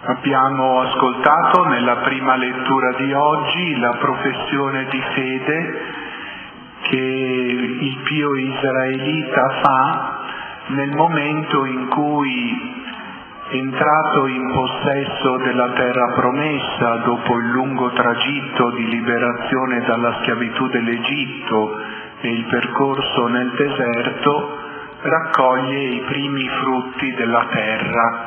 Abbiamo ascoltato nella prima lettura di oggi la professione di fede che il pio israelita fa nel momento in cui, entrato in possesso della terra promessa dopo il lungo tragitto di liberazione dalla schiavitù dell'Egitto e il percorso nel deserto, raccoglie i primi frutti della terra.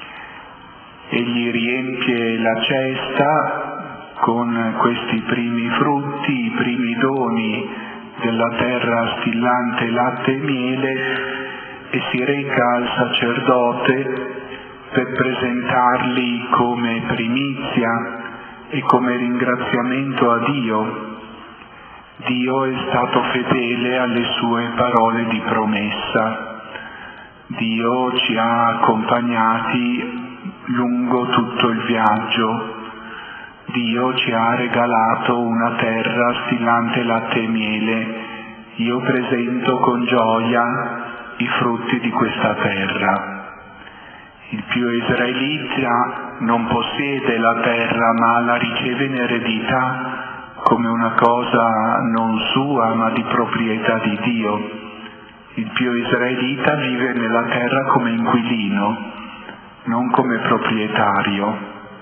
Egli riempie la cesta con questi primi frutti, i primi doni della terra stillante latte e miele, e si reca al sacerdote per presentarli come primizia e come ringraziamento a Dio. Dio è stato fedele alle sue parole di promessa. Dio ci ha accompagnati lungo tutto il viaggio. Dio ci ha regalato una terra stillante latte e miele. Io presento con gioia i frutti di questa terra. Il pio israelita non possiede la terra, ma la riceve in eredità come una cosa non sua, ma di proprietà di Dio. Il pio israelita vive nella terra come inquilino, non come proprietario,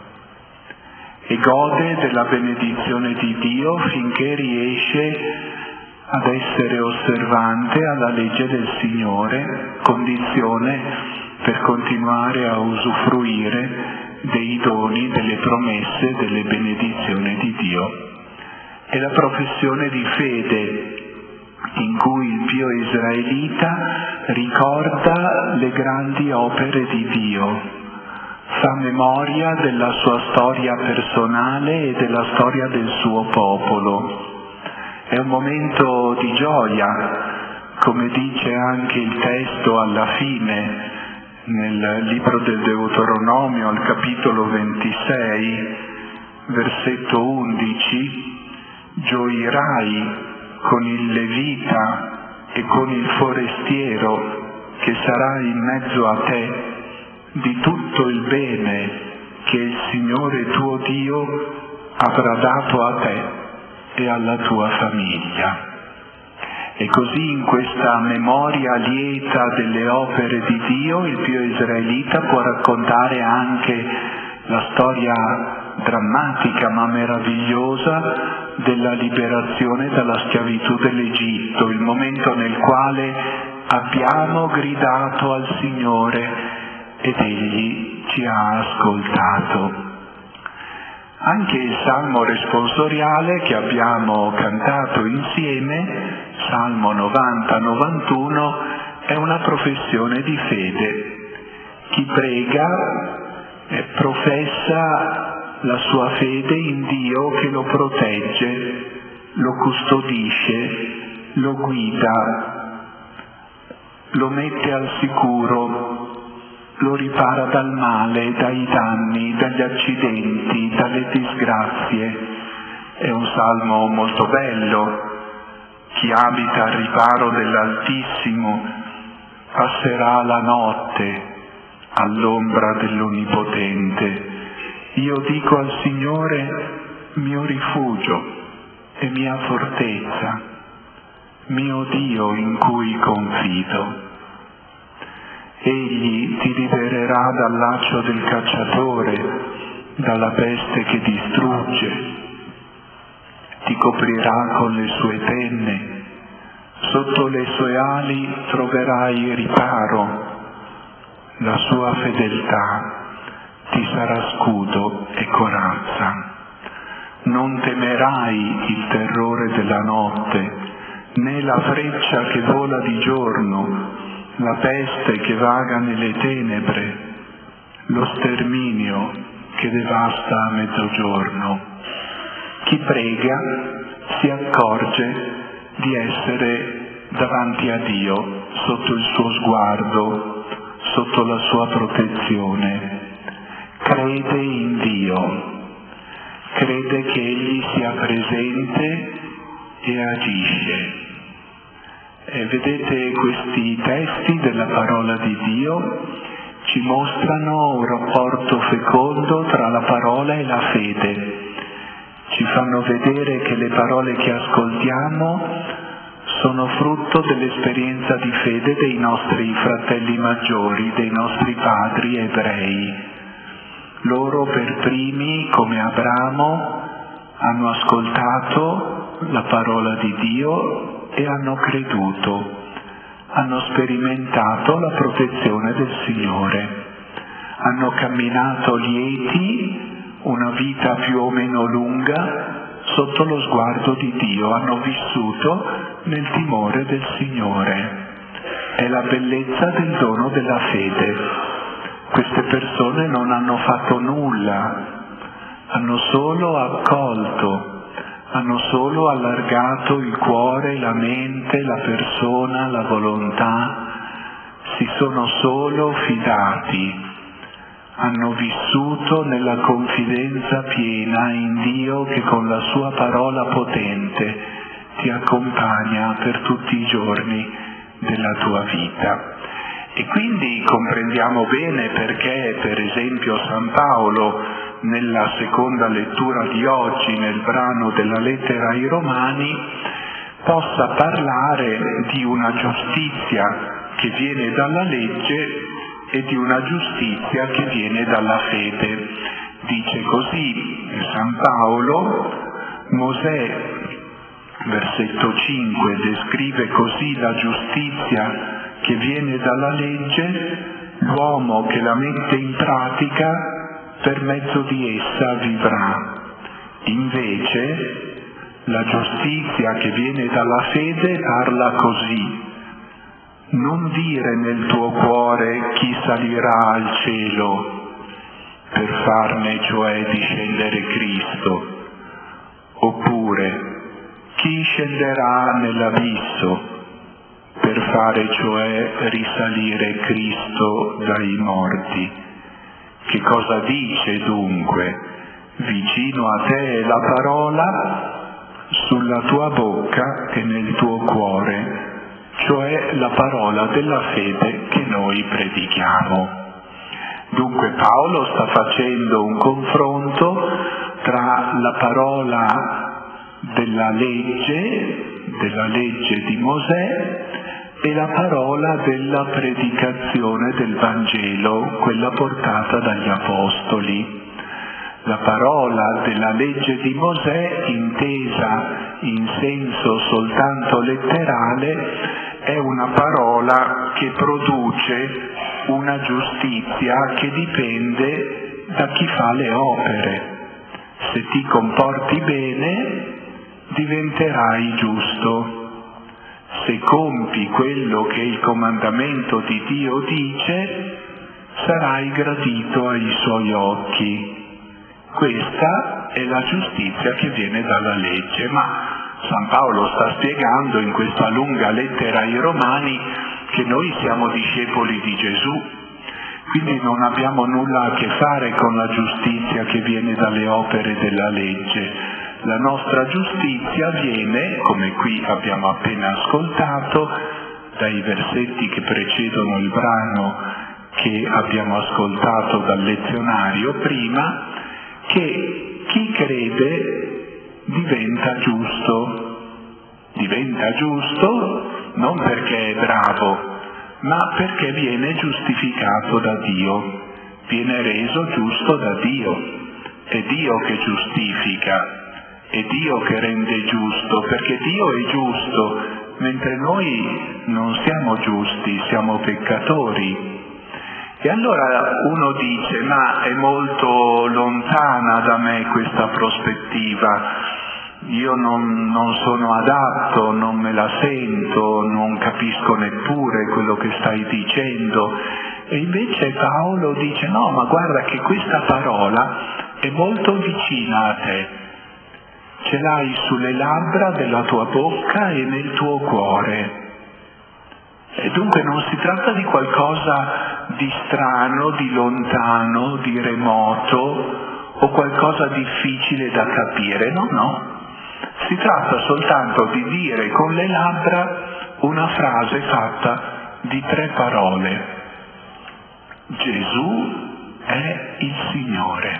e gode della benedizione di Dio finché riesce ad essere osservante alla legge del Signore, condizione per continuare a usufruire dei doni, delle promesse, delle benedizioni di Dio. È la professione di fede in cui il pio israelita ricorda le grandi opere di Dio, fa memoria della sua storia personale e della storia del suo popolo. È un momento di gioia, come dice anche il testo alla fine, nel libro del Deuteronomio, al capitolo 26, versetto 11, gioirai con il levita e con il forestiero che sarà in mezzo a te di tutto il bene che il Signore tuo Dio avrà dato a te e alla tua famiglia. E così, in questa memoria lieta delle opere di Dio, il pio israelita può raccontare anche la storia drammatica ma meravigliosa della liberazione dalla schiavitù dell'Egitto, il momento nel quale abbiamo gridato al Signore ed Egli ci ha ascoltato. Anche il Salmo responsoriale che abbiamo cantato insieme, Salmo 90-91, è una professione di fede. Chi prega professa la sua fede in Dio che lo protegge, lo custodisce, lo guida, lo mette al sicuro, lo ripara dal male, dai danni, dagli accidenti, dalle disgrazie. È un salmo molto bello. Chi abita al riparo dell'Altissimo passerà la notte all'ombra dell'Onnipotente. Io dico al Signore, mio rifugio e mia fortezza, mio Dio in cui confido. Egli ti libererà dal laccio del cacciatore, dalla peste che distrugge, ti coprirà con le sue tende, sotto le sue ali troverai riparo, la sua fedeltà ti sarà scudo e corazza. Non temerai il terrore della notte, né la freccia che vola di giorno, la peste che vaga nelle tenebre, lo sterminio che devasta a mezzogiorno. Chi prega si accorge di essere davanti a Dio, sotto il suo sguardo, sotto la sua protezione. Crede in Dio, crede che Egli sia presente e agisce. E vedete questi testi della parola di Dio ci mostrano un rapporto fecondo tra la parola e la fede, ci fanno vedere che le parole che ascoltiamo sono frutto dell'esperienza di fede dei nostri fratelli maggiori, dei nostri padri ebrei. Loro per primi, come Abramo, hanno ascoltato la parola di Dio e hanno creduto, hanno sperimentato la protezione del Signore, hanno camminato lieti una vita più o meno lunga sotto lo sguardo di Dio, hanno vissuto nel timore del Signore. È la bellezza del dono della fede. Queste persone non hanno fatto nulla, hanno solo accolto, hanno solo allargato il cuore, la mente, la persona, la volontà, si sono solo fidati, hanno vissuto nella confidenza piena in Dio che con la sua parola potente ti accompagna per tutti i giorni della tua vita. E quindi comprendiamo bene perché, per esempio, San Paolo, nella seconda lettura di oggi, nel brano della lettera ai Romani, possa parlare di una giustizia che viene dalla legge e di una giustizia che viene dalla fede. Dice così San Paolo: Mosè, versetto 5, descrive così la giustizia che viene dalla legge, l'uomo che la mette in pratica per mezzo di essa vivrà. Invece la giustizia che viene dalla fede parla così: non dire nel tuo cuore chi salirà al cielo per farne cioè discendere Cristo, oppure chi scenderà nell'abisso per fare cioè risalire Cristo dai morti. Che cosa dice dunque? Vicino a te è la parola, sulla tua bocca e nel tuo cuore, cioè la parola della fede che noi predichiamo. Dunque Paolo sta facendo un confronto tra la parola della legge di Mosè, e la parola della predicazione del Vangelo, quella portata dagli Apostoli. La parola della legge di Mosè, intesa in senso soltanto letterale, è una parola che produce una giustizia che dipende da chi fa le opere. Se ti comporti bene, diventerai giusto. Se compi quello che il comandamento di Dio dice, sarai gradito ai suoi occhi. Questa è la giustizia che viene dalla legge, ma San Paolo sta spiegando in questa lunga lettera ai Romani che noi siamo discepoli di Gesù, quindi non abbiamo nulla a che fare con la giustizia che viene dalle opere della legge. La nostra giustizia viene, come qui abbiamo appena ascoltato, dai versetti che precedono il brano che abbiamo ascoltato dal lezionario prima, che chi crede diventa giusto. Diventa giusto non perché è bravo, ma perché viene giustificato da Dio, viene reso giusto da Dio. È Dio che giustifica. È Dio che rende giusto, perché Dio è giusto, mentre noi non siamo giusti, siamo peccatori. E allora uno dice: ma è molto lontana da me questa prospettiva, io non sono adatto, non me la sento, non capisco neppure quello che stai dicendo. E invece Paolo dice: no, ma guarda che questa parola è molto vicina a te. Ce l'hai sulle labbra della tua bocca e nel tuo cuore. E dunque non si tratta di qualcosa di strano, di lontano, di remoto o qualcosa difficile da capire, no. Si tratta soltanto di dire con le labbra una frase fatta di 3 parole. Gesù è il Signore.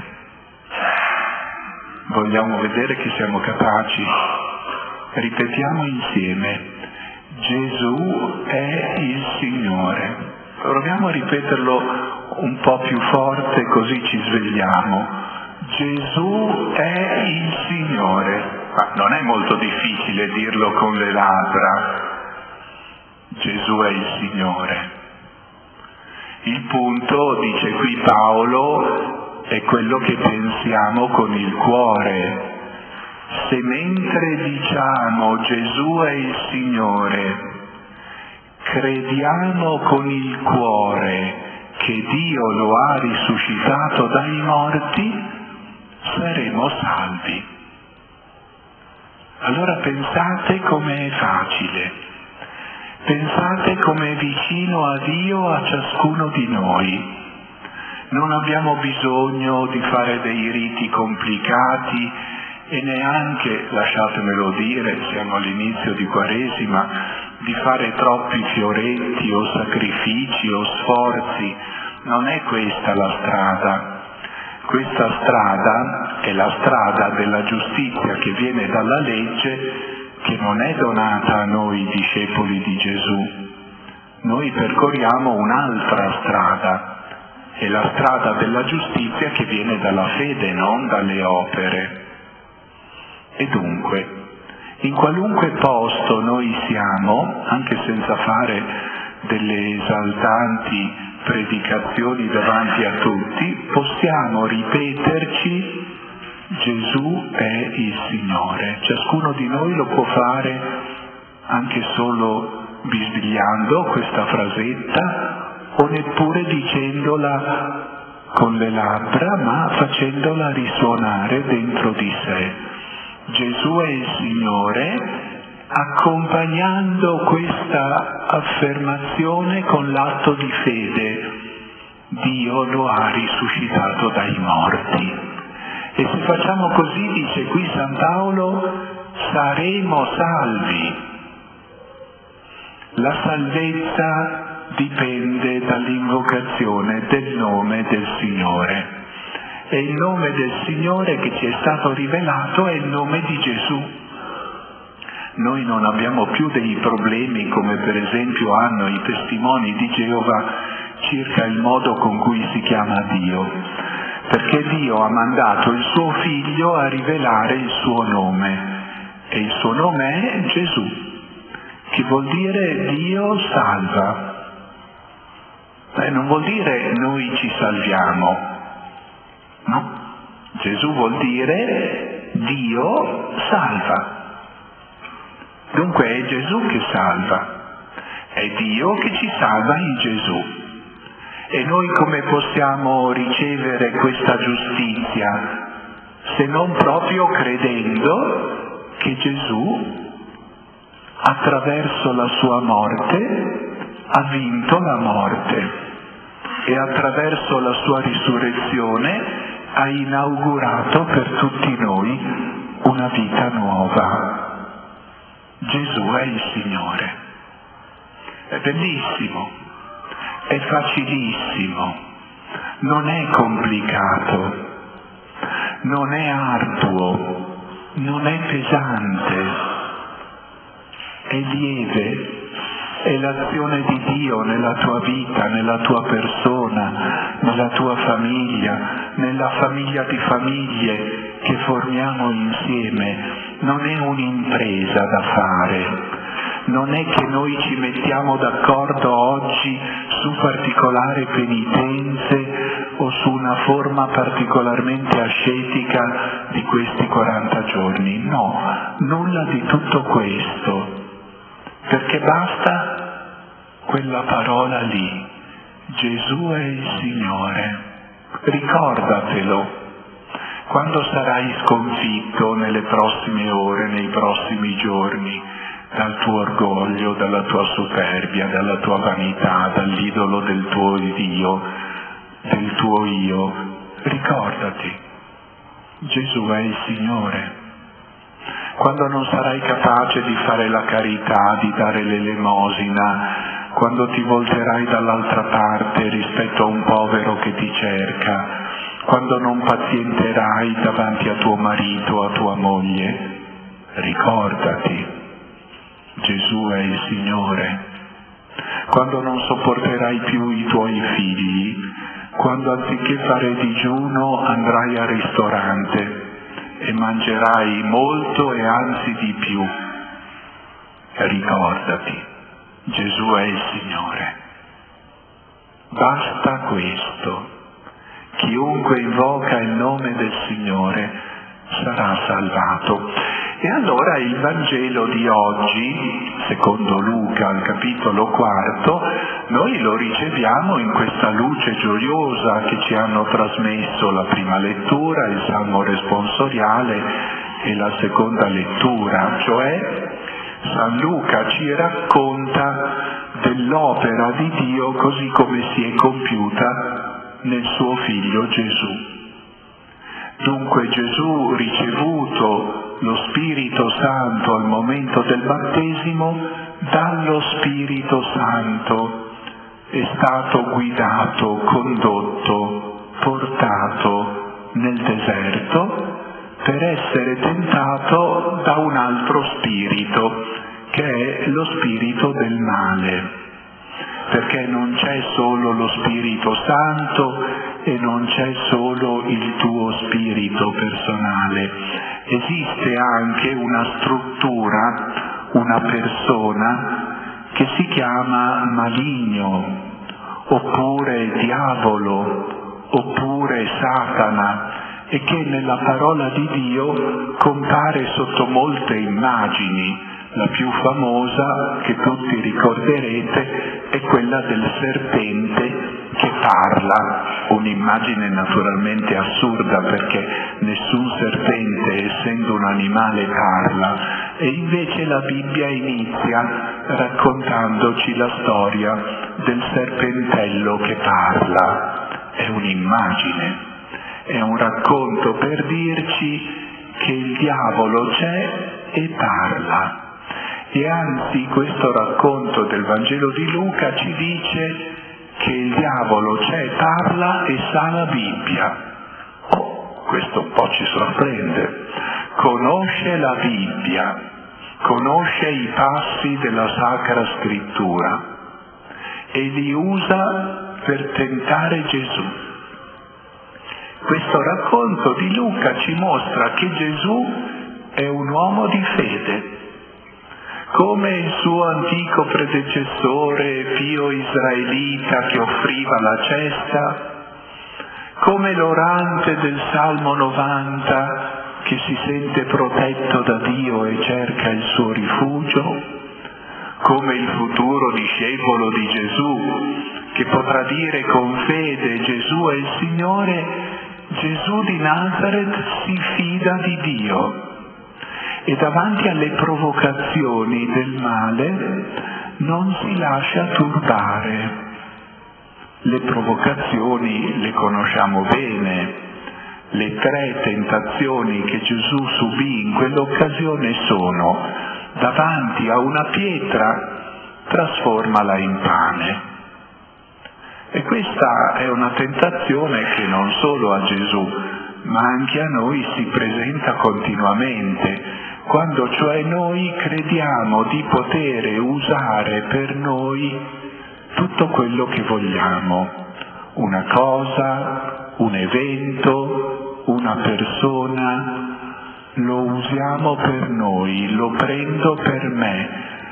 Vogliamo vedere che siamo capaci? Ripetiamo insieme. Gesù è il Signore. Proviamo a ripeterlo un po' più forte così ci svegliamo. Gesù è il Signore. Ma non è molto difficile dirlo con le labbra. Gesù è il Signore. Il punto, dice qui Paolo, è quello che pensiamo con il cuore. Se mentre diciamo Gesù è il Signore, crediamo con il cuore che Dio lo ha risuscitato dai morti, saremo salvi. Allora pensate com'è facile, pensate com'è vicino a Dio a ciascuno di noi. Non abbiamo bisogno di fare dei riti complicati e neanche, lasciatemelo dire, siamo all'inizio di Quaresima, di fare troppi fioretti o sacrifici o sforzi. Non è questa la strada. Questa strada è la strada della giustizia che viene dalla legge, che non è donata a noi discepoli di Gesù. Noi percorriamo un'altra strada, è la strada della giustizia che viene dalla fede, non dalle opere. E dunque, in qualunque posto noi siamo, anche senza fare delle esaltanti predicazioni davanti a tutti, possiamo ripeterci Gesù è il Signore. Ciascuno di noi lo può fare anche solo bisbigliando questa frasetta o neppure dicendola con le labbra, ma facendola risuonare dentro di sé. Gesù è il Signore, accompagnando questa affermazione con l'atto di fede. Dio lo ha risuscitato dai morti. E se facciamo così, dice qui San Paolo, saremo salvi. La salvezza dipende dall'invocazione del nome del Signore. E il nome del Signore che ci è stato rivelato è il nome di Gesù. Noi non abbiamo più dei problemi come per esempio hanno i testimoni di Geova circa il modo con cui si chiama Dio, perché Dio ha mandato il suo Figlio a rivelare il suo nome, e il suo nome è Gesù, che vuol dire Dio salva. Non vuol dire noi ci salviamo, no? Gesù vuol dire Dio salva. Dunque è Gesù che salva, è Dio che ci salva in Gesù. E noi come possiamo ricevere questa giustizia se non proprio credendo che Gesù, attraverso la sua morte, ha vinto la morte e attraverso la sua risurrezione ha inaugurato per tutti noi una vita nuova. Gesù è il Signore. È bellissimo, è facilissimo, non è complicato, non è arduo, non è pesante, è lieve, è l'azione di Dio nella tua vita, nella tua persona, nella tua famiglia, nella famiglia di famiglie che formiamo insieme. Non è un'impresa da fare, non è che noi ci mettiamo d'accordo oggi su particolari penitenze o su una forma particolarmente ascetica di questi 40 giorni. No, nulla di tutto questo, perché basta quella parola lì, Gesù è il Signore. Ricordatelo. Quando sarai sconfitto nelle prossime ore, nei prossimi giorni, dal tuo orgoglio, dalla tua superbia, dalla tua vanità, dall'idolo del tuo Dio, del tuo io, ricordati, Gesù è il Signore. Quando non sarai capace di fare la carità, di dare l'elemosina quando ti volterai dall'altra parte rispetto a un povero che ti cerca, quando non pazienterai davanti a tuo marito o a tua moglie, ricordati, Gesù è il Signore. Quando non sopporterai più i tuoi figli, quando anziché fare digiuno andrai al ristorante e mangerai molto e anzi di più, ricordati, Gesù è il Signore. Basta questo. Chiunque invoca il nome del Signore sarà salvato. E allora il Vangelo di oggi, secondo Luca, al capitolo 4, noi lo riceviamo in questa luce gioiosa che ci hanno trasmesso la prima lettura, il Salmo responsoriale, e la seconda lettura, cioè San Luca ci racconta dell'opera di Dio così come si è compiuta nel suo Figlio Gesù. Dunque Gesù, ricevuto lo Spirito Santo al momento del battesimo, dallo Spirito Santo è stato guidato, condotto, portato nel deserto per essere tentato da un altro spirito, che è lo spirito del male. Perché non c'è solo lo Spirito Santo e non c'è solo il tuo spirito personale, esiste anche una struttura, una persona che si chiama maligno, oppure diavolo, oppure Satana, e che nella parola di Dio compare sotto molte immagini. La più famosa, che tutti ricorderete, è quella del serpente che parla, un'immagine naturalmente assurda perché nessun serpente, essendo un animale, parla, e invece la Bibbia inizia raccontandoci la storia del serpentello che parla. È un'immagine, è un racconto per dirci che il diavolo c'è e parla. E anzi questo racconto del Vangelo di Luca ci dice che il diavolo c'è, parla e sa la Bibbia. Questo un po' ci sorprende. Conosce la Bibbia, conosce i passi della Sacra Scrittura e li usa per tentare Gesù. Questo racconto di Luca ci mostra che Gesù è un uomo di fede. Come il suo antico predecessore Pio Israelita che offriva la cesta, come l'orante del Salmo 90 che si sente protetto da Dio e cerca il suo rifugio, come il futuro discepolo di Gesù che potrà dire con fede Gesù è il Signore, Gesù di Nazaret si fida di Dio. E davanti alle provocazioni del male non si lascia turbare. Le provocazioni le conosciamo bene. Le 3 tentazioni che Gesù subì in quell'occasione sono: davanti a una pietra, trasformala in pane. E questa è una tentazione che non solo a Gesù, ma anche a noi si presenta continuamente, quando cioè noi crediamo di poter usare per noi tutto quello che vogliamo, una cosa, un evento, una persona, lo usiamo per noi, lo prendo per me,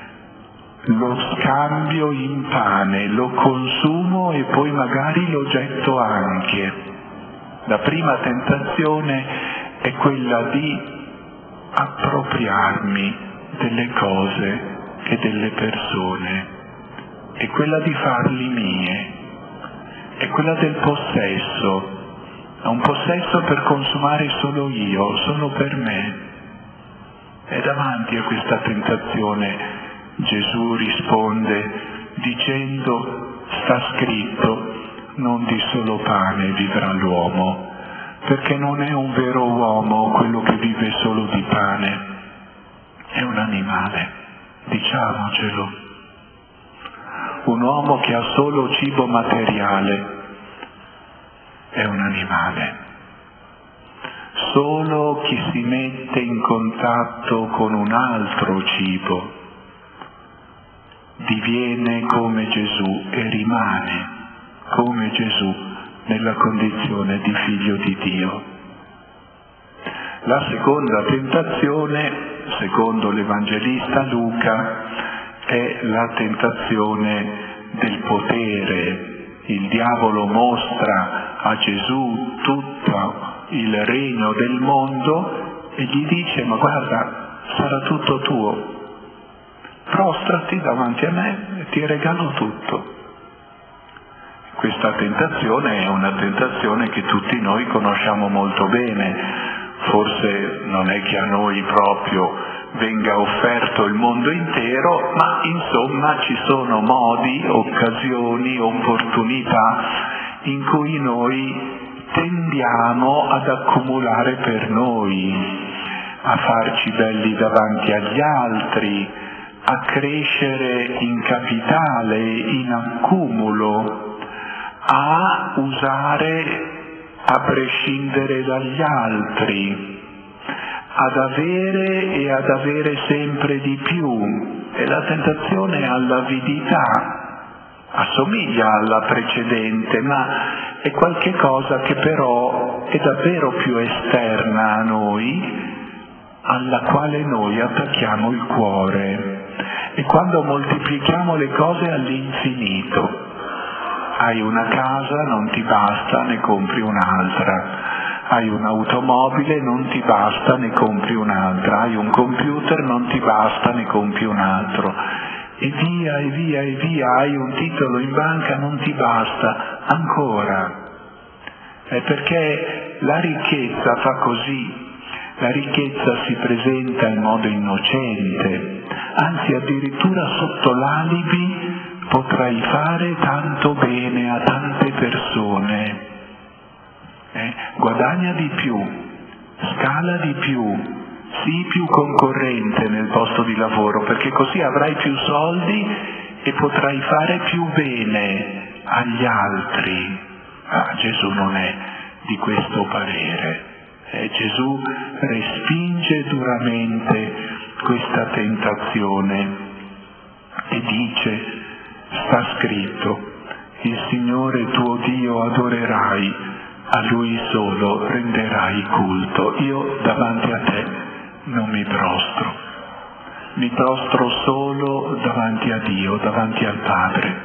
lo scambio in pane, lo consumo e poi magari lo getto anche. La prima tentazione è quella di appropriarmi delle cose e delle persone, è quella di farli mie, è quella del possesso, un possesso per consumare solo io, solo per me. E davanti a questa tentazione Gesù risponde dicendo: sta scritto, non di solo pane vivrà l'uomo, perché non è un vero uomo quello che vive solo di pane, è un animale, diciamocelo. un uomo che ha solo cibo materiale è un animale. Solo chi si mette in contatto con un altro cibo diviene come Gesù e rimane come Gesù nella condizione di figlio di Dio. La seconda tentazione, secondo l'Evangelista Luca, è la tentazione del potere. Il diavolo mostra a Gesù tutto il regno del mondo e gli dice: ma guarda, sarà tutto tuo, prostrati davanti a me e ti regalo tutto. Questa tentazione è una tentazione che tutti noi conosciamo molto bene. Forse non è che a noi proprio venga offerto il mondo intero, ma insomma ci sono modi, occasioni, opportunità in cui noi tendiamo ad accumulare per noi, a farci belli davanti agli altri, a crescere in capitale, in accumulo, a usare a prescindere dagli altri, ad avere sempre di più. E la tentazione all'avidità assomiglia alla precedente, ma è qualche cosa che però è davvero più esterna a noi, alla quale noi attacchiamo il cuore. E quando moltiplichiamo le cose all'infinito, hai una casa, non ti basta, ne compri un'altra. Hai un'automobile, non ti basta, ne compri un'altra. Hai un computer, non ti basta, ne compri un altro. E via, e via, e via. Hai un titolo in banca, non ti basta, ancora. È perché la ricchezza fa così. La ricchezza si presenta in modo innocente, anzi addirittura sotto l'alibi potrai fare tanto bene a tante persone. Guadagna di più, scala di più, sii più concorrente nel posto di lavoro, perché così avrai più soldi e potrai fare più bene agli altri. Gesù non è di questo parere. Gesù respinge duramente questa tentazione e dice: sta scritto, il Signore tuo Dio adorerai, a Lui solo renderai culto. Io davanti a te non mi prostro solo davanti a Dio, davanti al Padre.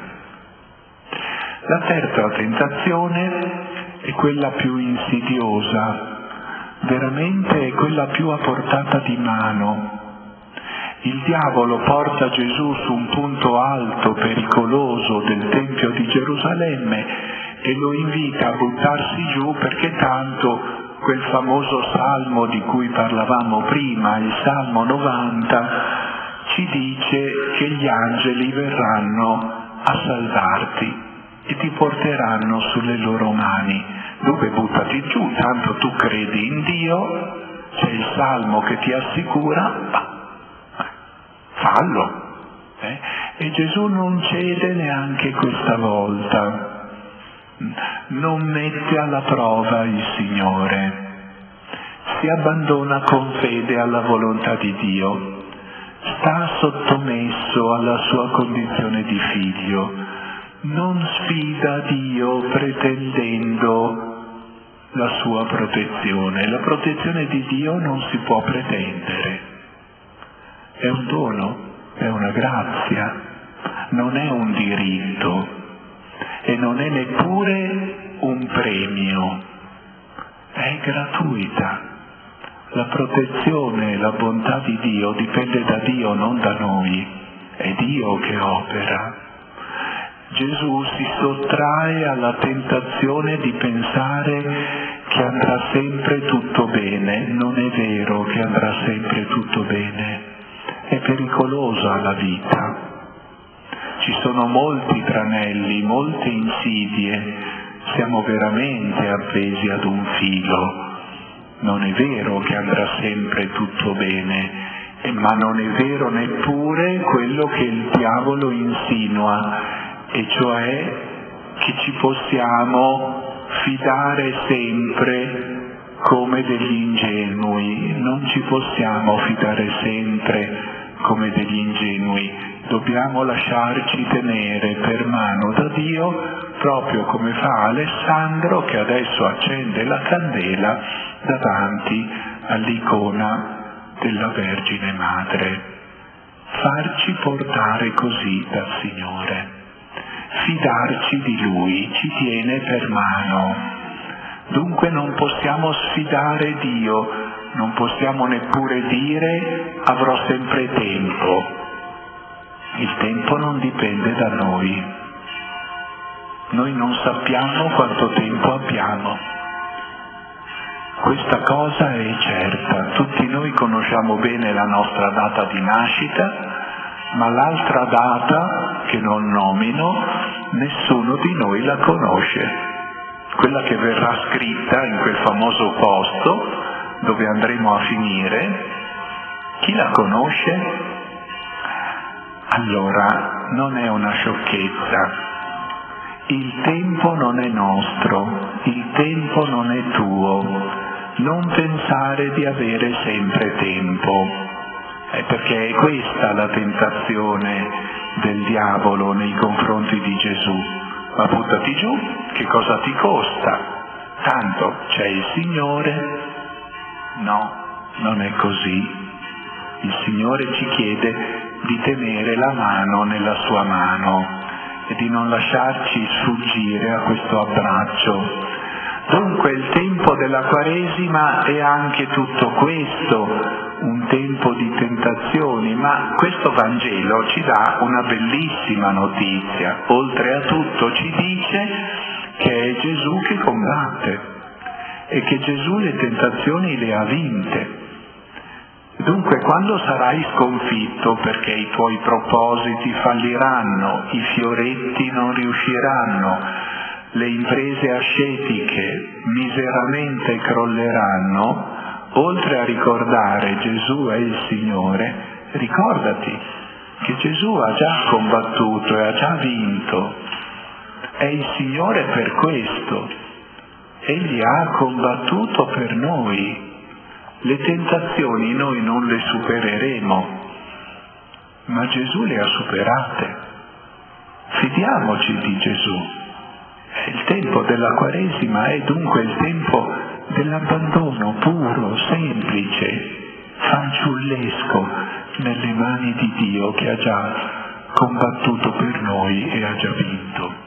La terza tentazione è quella più insidiosa, veramente è quella più a portata di mano. Il diavolo porta Gesù su un punto alto, pericoloso del Tempio di Gerusalemme e lo invita a buttarsi giù, perché tanto quel famoso salmo di cui parlavamo prima, il Salmo 90, ci dice che gli angeli verranno a salvarti e ti porteranno sulle loro mani. Dunque buttati giù, tanto tu credi in Dio, c'è il salmo che ti assicura, fallo. E Gesù non cede neanche questa volta, non mette alla prova il Signore, si abbandona con fede alla volontà di Dio, sta sottomesso alla sua condizione di figlio, non sfida Dio pretendendo la sua protezione. La protezione di Dio non si può pretendere, è un dono, è una grazia, non è un diritto e non è neppure un premio, è gratuita. La protezione e la bontà di Dio dipende da Dio, non da noi, è Dio che opera. Gesù si sottrae alla tentazione di pensare che andrà sempre tutto bene. Non è vero che andrà sempre tutto bene, è pericolosa la vita. Ci sono molti tranelli, molte insidie, siamo veramente appesi ad un filo. Non è vero che andrà sempre tutto bene, ma non è vero neppure quello che il diavolo insinua, e cioè che ci possiamo fidare sempre come degli ingenui. Non ci possiamo fidare sempre come degli ingenui, dobbiamo lasciarci tenere per mano da Dio, proprio come fa Alessandro, che adesso accende la candela davanti all'icona della Vergine Madre. Farci portare così dal Signore, fidarci di Lui, ci tiene per mano. Dunque non possiamo sfidare Dio, non possiamo neppure dire avrò sempre tempo. Il tempo non dipende da noi. Noi non sappiamo quanto tempo abbiamo. Questa cosa è certa, tutti noi conosciamo bene la nostra data di nascita, ma l'altra data, che non nomino, nessuno di noi la conosce. Quella che verrà scritta in quel famoso posto dove andremo a finire, chi la conosce? Allora, non è una sciocchezza. Il tempo non è nostro, il tempo non è tuo. Non pensare di avere sempre tempo, perché è questa la tentazione del diavolo nei confronti di Gesù. Ma buttati giù, che cosa ti costa? Tanto c'è il Signore. No, non è così. Il Signore ci chiede di tenere la mano nella sua mano e di non lasciarci sfuggire a questo abbraccio. Dunque il tempo della Quaresima è anche tutto questo, un tempo di tentazioni, ma questo Vangelo ci dà una bellissima notizia. Oltre a tutto ci dice che è Gesù che combatte e che Gesù le tentazioni le ha vinte. Dunque quando sarai sconfitto perché i tuoi propositi falliranno, i fioretti non riusciranno, le imprese ascetiche miseramente crolleranno, oltre a ricordare Gesù è il Signore, ricordati che Gesù ha già combattuto e ha già vinto. È il Signore per questo. Egli ha combattuto per noi. Le tentazioni noi non le supereremo, ma Gesù le ha superate. Fidiamoci di Gesù. Il tempo della Quaresima è dunque il tempo dell'abbandono puro, semplice, fanciullesco nelle mani di Dio che ha già combattuto per noi e ha già vinto.